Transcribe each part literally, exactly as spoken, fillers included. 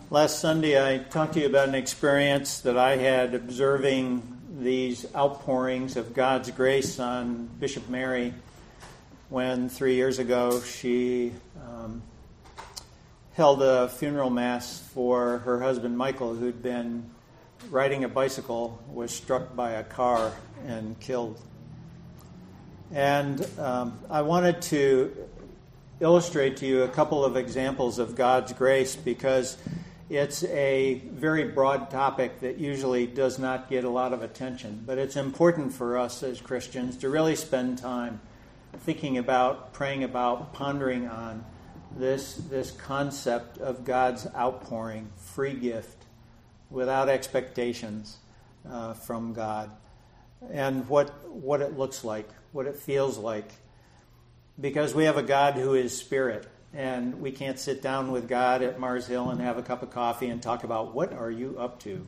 Last Sunday, I talked to you about an experience that I had observing these outpourings of God's grace on Bishop Mary when three years ago she um, held a funeral mass for her husband Michael, who'd been riding a bicycle, was struck by a car and killed. And um, I wanted to illustrate to you a couple of examples of God's grace because it's a very broad topic that usually does not get a lot of attention, but it's important for us as Christians to really spend time thinking about, praying about, pondering on this, this concept of God's outpouring, free gift, without expectations uh, from God, and what what it looks like, what it feels like, because we have a God who is spirit. And we can't sit down with God at Mars Hill and have a cup of coffee and talk about what are you up to.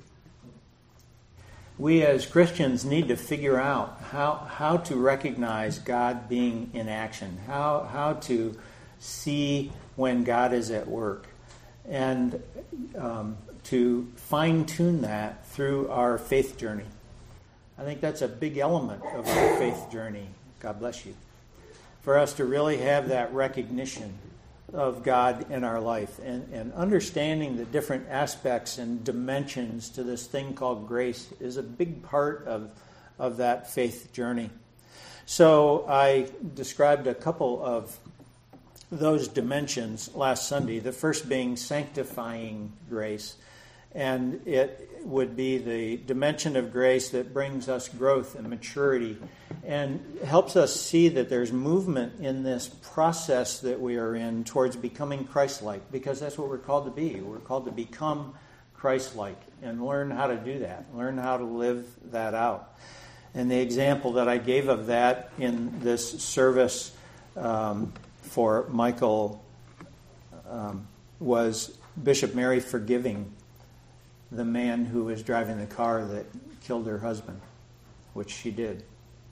We as Christians need to figure out how, how to recognize God being in action, how, how to see when God is at work, and um, to fine-tune that through our faith journey. I think that's a big element of our faith journey. God bless you. For us to really have that recognition of God in our life and, and understanding the different aspects and dimensions to this thing called grace is a big part of, of that faith journey. So I described a couple of those dimensions last Sunday, the first being sanctifying grace. And it would be the dimension of grace that brings us growth and maturity and helps us see that there's movement in this process that we are in towards becoming Christ-like, because that's what we're called to be. We're called to become Christ-like and learn how to do that, learn how to live that out. And the example that I gave of that in this service um, for Michael um, was Bishop Mary forgiving the man who was driving the car that killed her husband, which she did.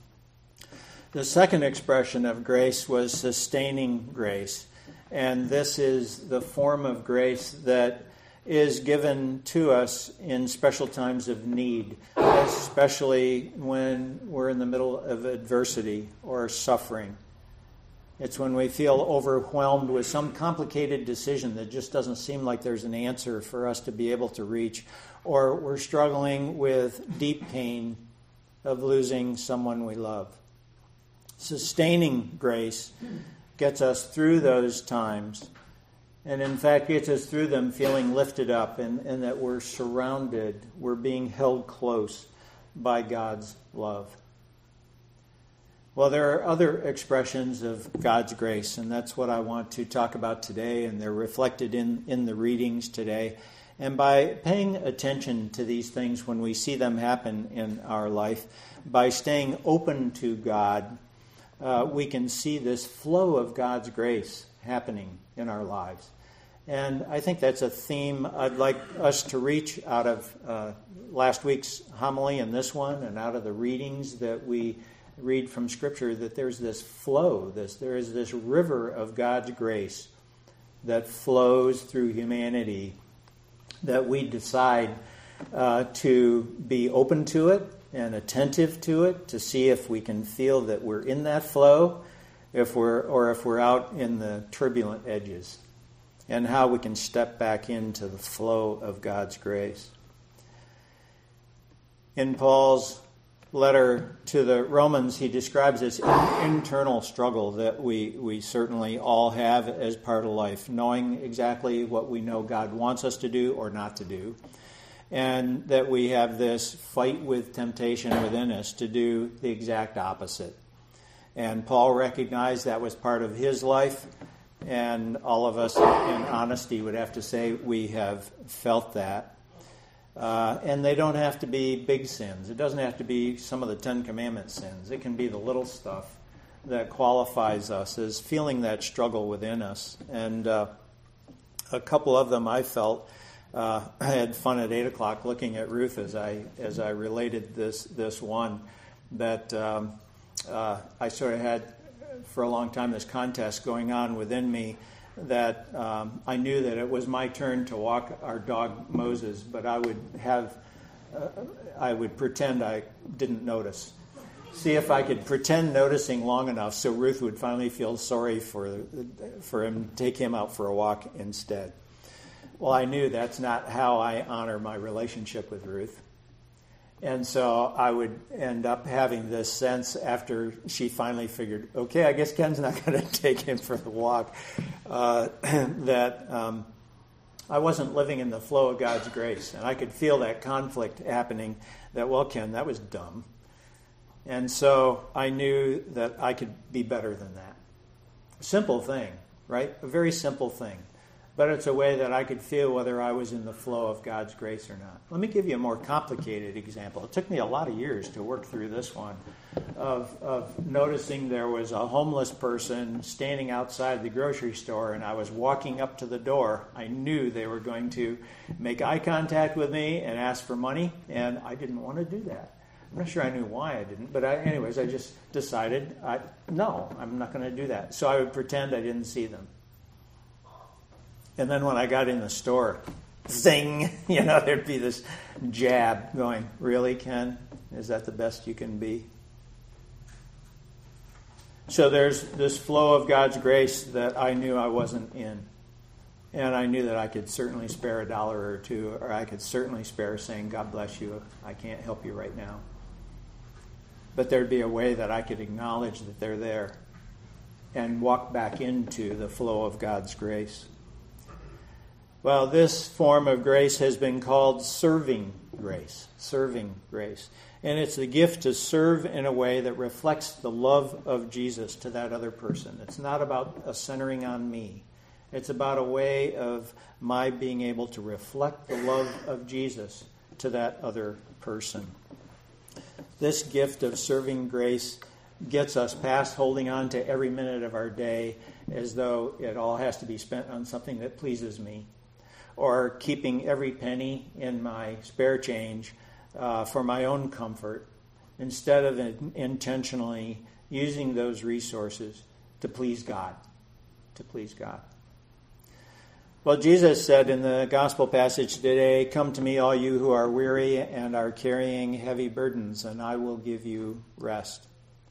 The second expression of grace was sustaining grace. And this is the form of grace that is given to us in special times of need, especially when we're in the middle of adversity or suffering. It's when we feel overwhelmed with some complicated decision that just doesn't seem like there's an answer for us to be able to reach, or we're struggling with deep pain of losing someone we love. Sustaining grace gets us through those times, and in fact gets us through them feeling lifted up and, and that we're surrounded, we're being held close by God's love. Well, there are other expressions of God's grace, and that's what I want to talk about today, and they're reflected in, in the readings today. And by paying attention to these things when we see them happen in our life, by staying open to God, uh, we can see this flow of God's grace happening in our lives. And I think that's a theme I'd like us to reach out of uh, last week's homily and this one, and out of the readings that we read from Scripture, that there's this flow, this there is this river of God's grace that flows through humanity, that we decide uh, to be open to it and attentive to it, to see if we can feel that we're in that flow, if we're or if we're out in the turbulent edges, and how we can step back into the flow of God's grace. In Paul's letter to the Romans, he describes this internal struggle that we, we certainly all have as part of life, knowing exactly what we know God wants us to do or not to do, and that we have this fight with temptation within us to do the exact opposite. And Paul recognized that was part of his life, and all of us, in honesty, would have to say we have felt that. Uh, and they don't have to be big sins. It doesn't have to be some of the Ten Commandments sins. It can be the little stuff that qualifies us as feeling that struggle within us. And uh, a couple of them I felt. Uh, I had fun at eight o'clock looking at Ruth as I as I related this this one that um, uh, I sort of had for a long time this contest going on within me that um, I knew that it was my turn to walk our dog Moses, but I would have, uh, I would pretend I didn't notice. See if I could pretend noticing long enough so Ruth would finally feel sorry for for him, take him out for a walk instead. Well, I knew that's not how I honor my relationship with Ruth. And so I would end up having this sense after she finally figured, okay, I guess Ken's not going to take him for the walk, uh, that um, I wasn't living in the flow of God's grace. And I could feel that conflict happening, that, well, Ken, that was dumb. And so I knew that I could be better than that. Simple thing, right? A very simple thing. But it's a way that I could feel whether I was in the flow of God's grace or not. Let me give you a more complicated example. It took me a lot of years to work through this one, of, of noticing there was a homeless person standing outside the grocery store, and I was walking up to the door. I knew they were going to make eye contact with me and ask for money, and I didn't want to do that. I'm not sure I knew why I didn't, but I, anyways, I just decided, I, no, I'm not going to do that. So I would pretend I didn't see them. And then when I got in the store, zing, you know, there'd be this jab going, really, Ken? Is that the best you can be? So there's this flow of God's grace that I knew I wasn't in. And I knew that I could certainly spare a dollar or two, or I could certainly spare saying, God bless you, I can't help you right now. But there'd be a way that I could acknowledge that they're there and walk back into the flow of God's grace. Well, this form of grace has been called serving grace, serving grace. And it's the gift to serve in a way that reflects the love of Jesus to that other person. It's not about a centering on me. It's about a way of my being able to reflect the love of Jesus to that other person. This gift of serving grace gets us past holding on to every minute of our day as though it all has to be spent on something that pleases me, or keeping every penny in my spare change uh, for my own comfort, instead of in- intentionally using those resources to please God, to please God. Well, Jesus said in the gospel passage today, "Come to me, all you who are weary and are carrying heavy burdens, and I will give you rest."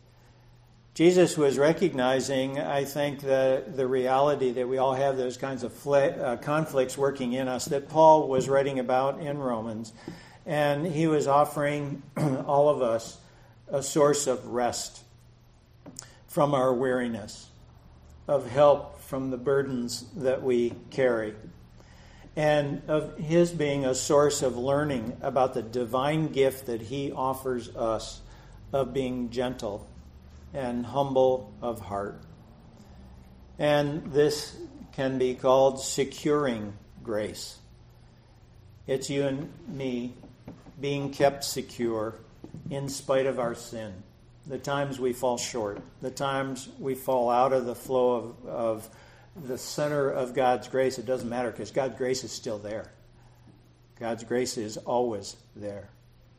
Jesus was recognizing, I think, the, the reality that we all have those kinds of fl- uh, conflicts working in us that Paul was writing about in Romans. And he was offering all of us a source of rest from our weariness, of help from the burdens that we carry, and of his being a source of learning about the divine gift that he offers us of being gentle and humble of heart. And this can be called securing grace. It's you and me being kept secure in spite of our sin. The times we fall short, the times we fall out of the flow of, of the center of God's grace, it doesn't matter because God's grace is still there. God's grace is always there.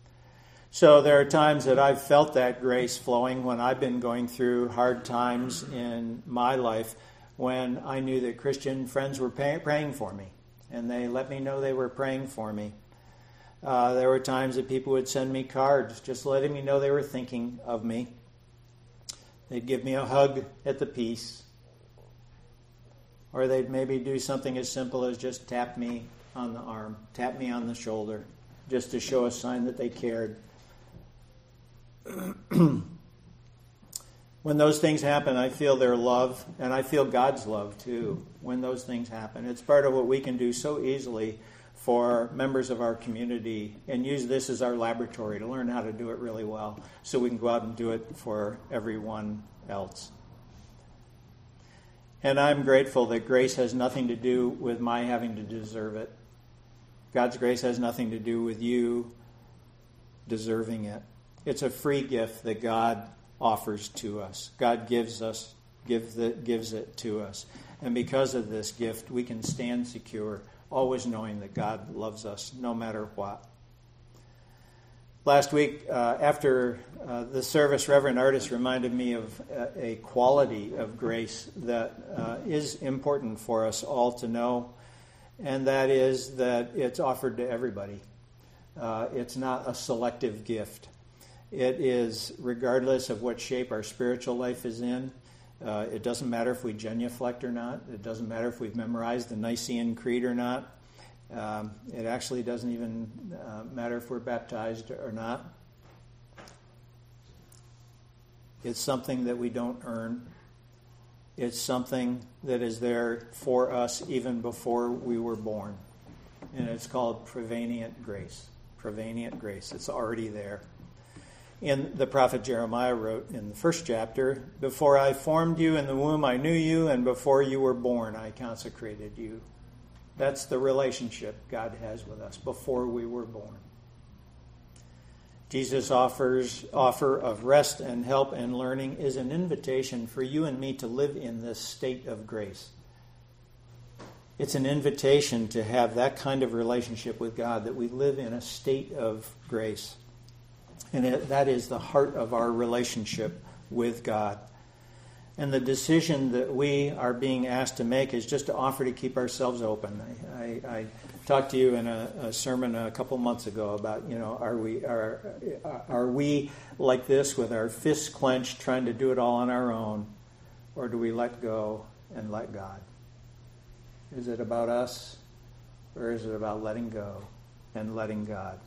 So there are times that I've felt that grace flowing when I've been going through hard times in my life, when I knew that Christian friends were pay- praying for me, and they let me know they were praying for me. Uh, there were times that people would send me cards just letting me know they were thinking of me. They'd give me a hug at the peace, or they'd maybe do something as simple as just tap me on the arm, tap me on the shoulder, just to show a sign that they cared. When those things happen, I feel their love, and I feel God's love too when those things happen. It's part of what we can do so easily for members of our community, and use this as our laboratory to learn how to do it really well so we can go out and do it for everyone else. And I'm grateful that grace has nothing to do with my having to deserve it. God's grace has nothing to do with you deserving it. It's a free gift that God offers to us. God gives us, gives the, gives it to us. And because of this gift, we can stand secure, always knowing that God loves us no matter what. Last week, uh, after uh, the service, Reverend Artis reminded me of a, a quality of grace that uh, is important for us all to know, and that is that it's offered to everybody. Uh, it's not a selective gift. It is regardless of what shape our spiritual life is in. Uh, it doesn't matter if we genuflect or not. It doesn't matter if we've memorized the Nicene Creed or not. Um, it actually doesn't even uh, matter if we're baptized or not. It's something that we don't earn. It's something that is there for us even before we were born. And it's called prevenient grace. Prevenient grace. It's already there. And the prophet Jeremiah wrote in the first chapter, "Before I formed you in the womb, I knew you, and before you were born, I consecrated you." That's the relationship God has with us before we were born. Jesus' offers offer of rest and help and learning is an invitation for you and me to live in this state of grace. It's an invitation to have that kind of relationship with God, that we live in a state of grace. And it, that is the heart of our relationship with God. And the decision that we are being asked to make is just to offer to keep ourselves open. I, I, I talked to you in a, a sermon a couple months ago about, you know, are we are are we like this with our fists clenched, trying to do it all on our own, or do we let go and let God? Is it about us, or is it about letting go and letting God?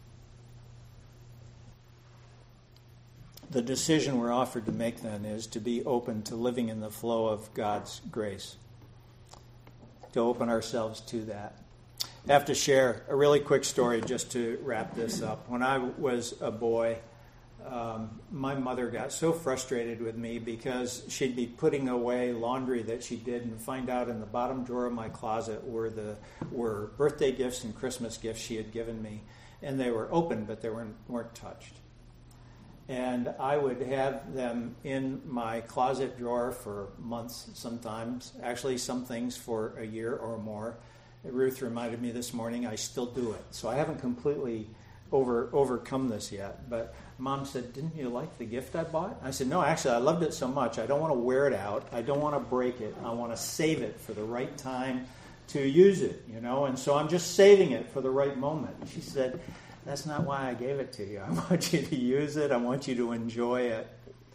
The decision we're offered to make then is to be open to living in the flow of God's grace, to open ourselves to that. I have to share a really quick story just to wrap this up. When I was a boy, um, my mother got so frustrated with me because she'd be putting away laundry that she did and find out in the bottom drawer of my closet were the were birthday gifts and Christmas gifts she had given me, and they were open, but they weren't weren't touched. And I would have them in my closet drawer for months sometimes, actually some things for a year or more. Ruth reminded me this morning I still do it. So I haven't completely over overcome this yet. But Mom said, "Didn't you like the gift I bought?" I said, "No, actually I loved it so much. I don't want to wear it out. I don't want to break it. I want to save it for the right time to use it, you know. And so I'm just saving it for the right moment." She said, "That's not why I gave it to you. I want you to use it. I want you to enjoy it."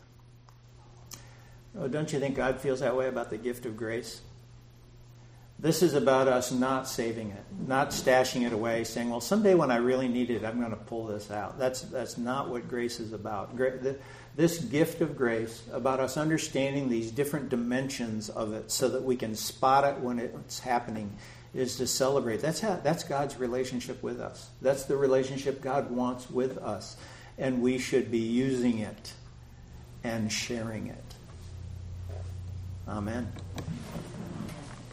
Oh, don't you think God feels that way about the gift of grace? This is about us not saving it, not stashing it away, saying, "Well, someday when I really need it, I'm going to pull this out." That's that's not what grace is about. This gift of grace, about us understanding these different dimensions of it so that we can spot it when it's happening, is to celebrate. That's how, that's God's relationship with us. That's the relationship God wants with us. And we should be using it and sharing it. Amen.